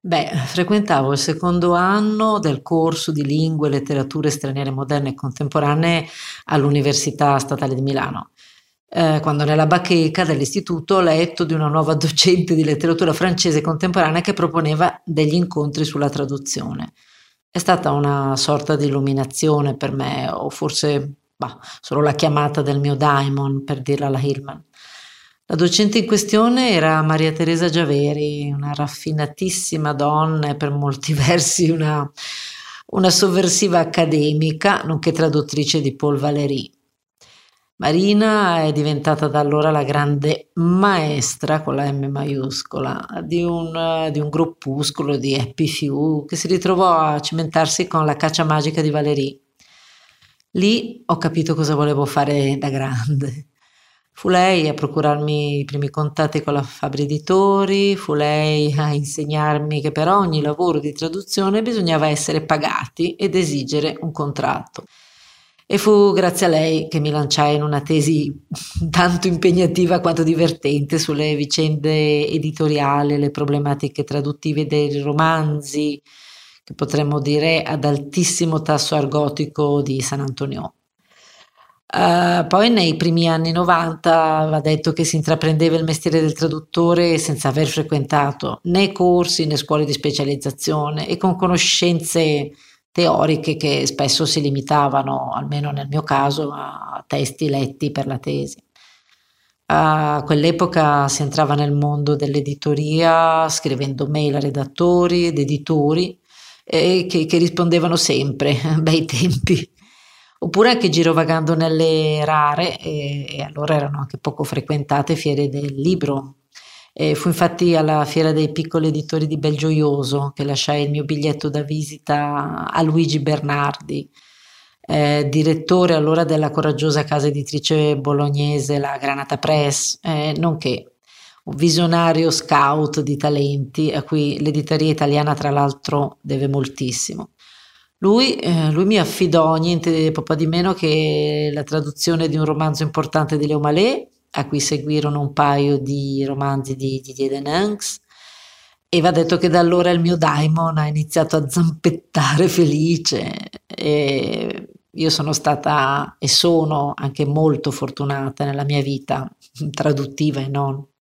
Beh, frequentavo il secondo anno del corso di lingue e letterature straniere moderne e contemporanee all'Università Statale di Milano. Quando nella bacheca dell'istituto ho letto di una nuova docente di letteratura francese contemporanea che proponeva degli incontri sulla traduzione. È stata una sorta di illuminazione per me, o forse, bah, solo la chiamata del mio daimon, per dirla alla Hillman. La docente in questione era Maria Teresa Giaveri, una raffinatissima donna e per molti versi una sovversiva accademica, nonché traduttrice di Paul Valéry. Marina è diventata da allora la grande maestra, con la M maiuscola, di un gruppuscolo di happy few che si ritrovò a cimentarsi con la caccia magica di Valéry. Lì ho capito cosa volevo fare da grande. Fu lei a procurarmi i primi contatti con la Fabri Editori, fu lei a insegnarmi che per ogni lavoro di traduzione bisognava essere pagati ed esigere un contratto. E fu grazie a lei che mi lanciai in una tesi tanto impegnativa quanto divertente sulle vicende editoriali, le problematiche traduttive dei romanzi, che potremmo dire ad altissimo tasso argotico di San Antonio. Poi nei primi anni 90 va detto che si intraprendeva il mestiere del traduttore senza aver frequentato né corsi né scuole di specializzazione e con conoscenze teoriche che spesso si limitavano, almeno nel mio caso, a testi letti per la tesi. A quell'epoca si entrava nel mondo dell'editoria scrivendo mail a redattori ed editori che rispondevano sempre, bei tempi. Oppure anche girovagando nelle rare, e allora erano anche poco frequentate, fiere del libro. Fu infatti alla Fiera dei Piccoli Editori di Belgioioso che lasciai il mio biglietto da visita a Luigi Bernardi, direttore allora della coraggiosa casa editrice bolognese La Granata Press, nonché un visionario scout di talenti a cui l'editoria italiana tra l'altro deve moltissimo. Lui mi affidò niente po' di meno che la traduzione di un romanzo importante di Leo Mallet, a cui seguirono un paio di romanzi di Didier Denanx, e va detto che da allora il mio daimon ha iniziato a zampettare felice e io sono stata e sono anche molto fortunata nella mia vita, traduttiva e non.